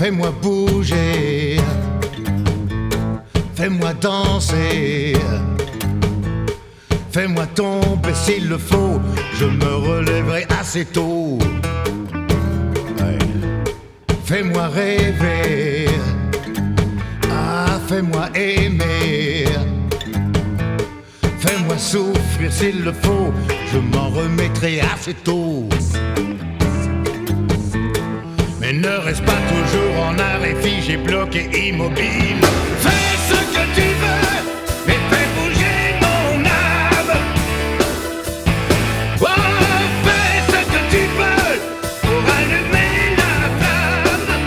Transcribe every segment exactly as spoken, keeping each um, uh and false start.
Fais-moi bouger, fais-moi danser, fais-moi tomber s'il le faut, je me relèverai assez tôt. Ouais. Fais-moi rêver, ah, fais-moi aimer, fais-moi souffrir s'il le faut, je m'en remettrai assez tôt. Mais ne reste pas toujours en arrêt figé, bloqué, immobile. Fais ce que tu veux, mais fais bouger mon âme. Oh, fais ce que tu peux pour allumer la flamme.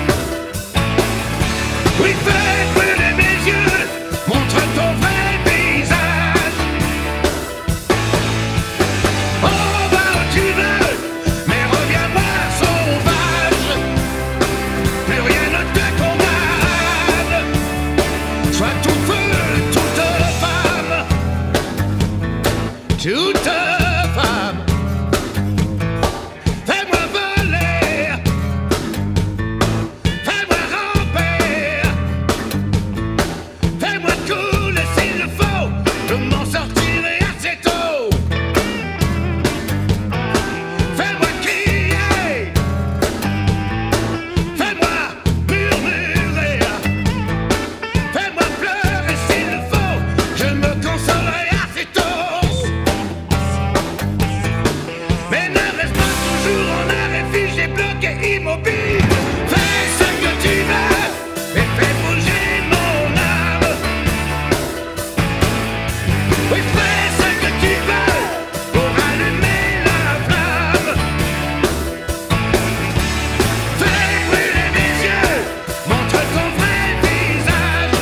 Oui, fais brûler mes yeux, montre ton vrai visage. Oh, va où tu veux, mais reviens-moi sauvage. Plus rien ne te condamne. Sois tout feu, toute femme, toute femme. Fais-moi voler, fais-moi ramper, fais-moi couler s'il le faut, je m'en sortirai assez tôt. Fais-moi crier, fais-moi murmurer, fais-moi pleurer s'il le faut, je me consolerai assez tôt. Mais ne reste pas toujours en arrêt figé, bloqué, immobile. Fais ce que tu veux et fais bouger mon âme. Oui, fais ce que tu veux pour allumer la flamme. Fais brûler mes yeux, montre ton vrai visage.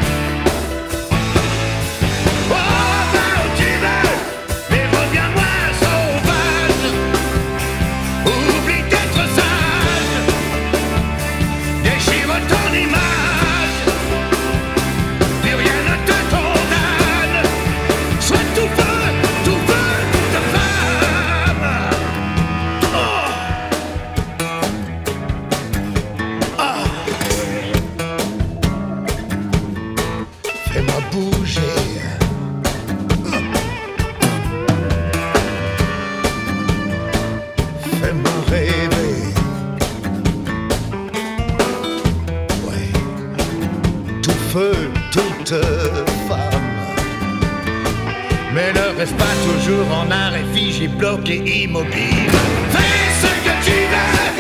Oh, va où tu veux, mais reviens-moi sauvage. Oublie d'être sage, déchire ton image. Plus rien ne te condamne. Sois tout feu, tout feu, toute femme. Oh. Ah. Fais-moi bouger, fais-moi rêver. Ouais, tout feu, toute femme. Mais ne reste pas toujours en arrêt figé, bloqué, immobile. Fais ce que tu veux